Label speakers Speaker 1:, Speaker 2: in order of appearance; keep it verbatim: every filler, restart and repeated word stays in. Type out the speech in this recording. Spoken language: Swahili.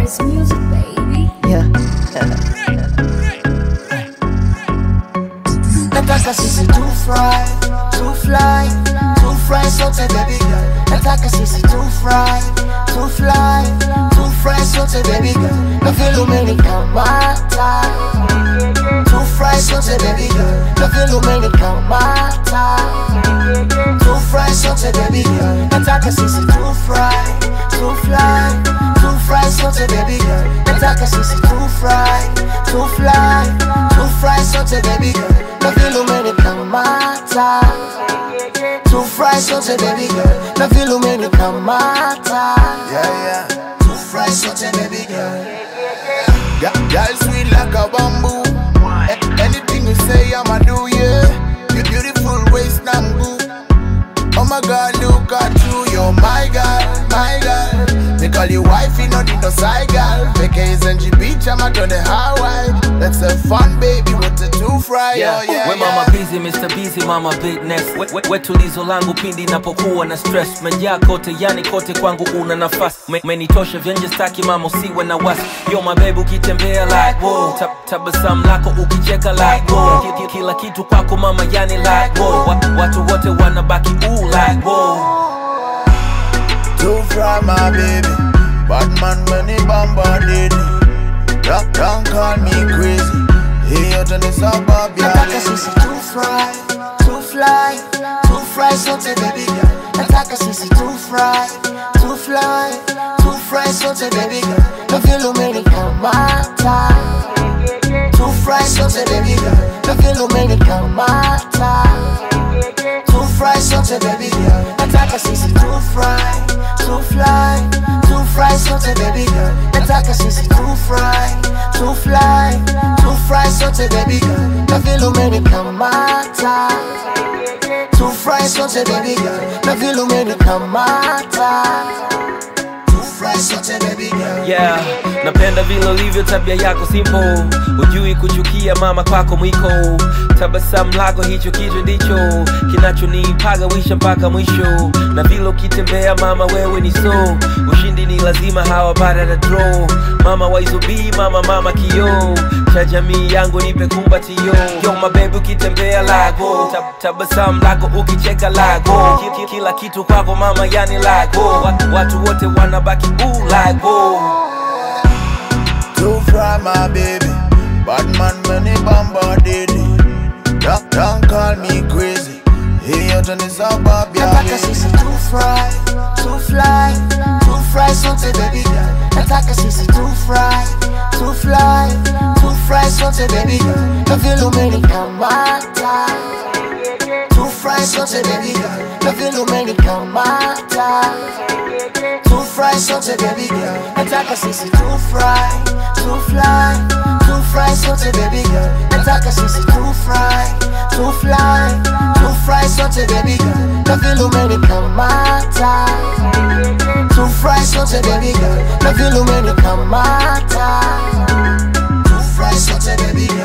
Speaker 1: It's music, baby.
Speaker 2: Yeah. Nataka sisi tu fry, tu fly, tu fry sote baby girl. Nataka sisi tu fry, tu fly, tu fry sote baby girl. Na feel umenikamata. Tu fry sote baby girl. Na feel umenikamata. Tu fry sote baby girl. Nataka sisi tu fry, tu fly, tu fry sote baby girl. Nataka sisi tu fry, tu fly, tu fry sote baby girl. Na feel umenikamata. Tu fry sote baby girl. Na feel umenikamata.
Speaker 3: Yeah, yeah.
Speaker 2: Tu fry sote baby girl.
Speaker 3: Girl sweet like a bamboo. A- anything you say I'ma do, yeah. You beautiful waist bamboo. Oh my God, look at you, you're my girl, my girl. They call you wifey, not in the side girl. Vacation G Beach, I'm out on the Hawaii. Let's have fun, baby, with the two fry,
Speaker 4: yeah.
Speaker 3: Oh yeah,
Speaker 4: We
Speaker 3: yeah.
Speaker 4: mama busy, Mister Busy, mama business. We, we, we tulizo langu pindi napokuwa na stress. Menjaa kote, yani kote kwangu una nafasi. Me, menitosha vyenje staki mama usiwe na wasi. Yo my baby ukitembea like wow. Tab, tabasamu lako ukicheka like wow. Kila, kila kitu kwako mama yani like wow. Watu wote wanabaki ooh like wow.
Speaker 3: Two fry my baby, bad man when he bombarded me. Don't, don't call me crazy. He out on the suburb, yeah.
Speaker 2: Nataka sisi tu fry, tu fly, tu fry sote baby girl. Nataka sisi tu fry, tu fly, tu fry sote baby girl. Na feel umenikamata. Tu fry sote baby girl. Na feel umenikamata. Tu fry sote baby girl. Nataka sisi tu fry, tu fly, tu fry sote baby girl. Nataka sisi tu fry, tu fly, tu fry sote baby girl. Na feel umenikamata. Tu fry sote baby girl. Na feel umenikamata. Tu fry sote baby girl.
Speaker 4: Yeah, napenda vile ulivyo tabia yako simple. Ujui kuchukia mama kwako mwiko. Tabasamu lako hicho kitu ndicho kinachonipaga wisha mpaka mwisho. Na vile ukitembea mama wewe ni so. Ushindi ni lazima hawa bada na draw. Mama waizubi mama mama kio. Cha jamii yangu nipe kumbatio. Yo my baby ukitembea lago. Tab, tabasamu lako ukicheka lago. Kila kitu kwako mama yani lago. Watu, watu wote wanabaki ooh like wow.
Speaker 3: Two fry my baby, bad man when he bombarded me. Don't, don't call me crazy. He out on the suburb, yeah.
Speaker 2: Nataka sisi tu fry, tu fly, tu fry sote baby girl. Nataka sisi tu fry, tu fly, tu fry sote baby girl. Na feel umenikamata. Tu fry sote baby girl. Na feel umenikamata. Tu fry sote baby girl. Nataka sisi tu fry, tu fly, tu fry sote baby girl. Nataka sisi tu fry, tu fly, tu fry sote baby girl. Na feel umenikamata. Tu fry sote baby girl. Na feel umenikamata. Tu fry sote baby girl.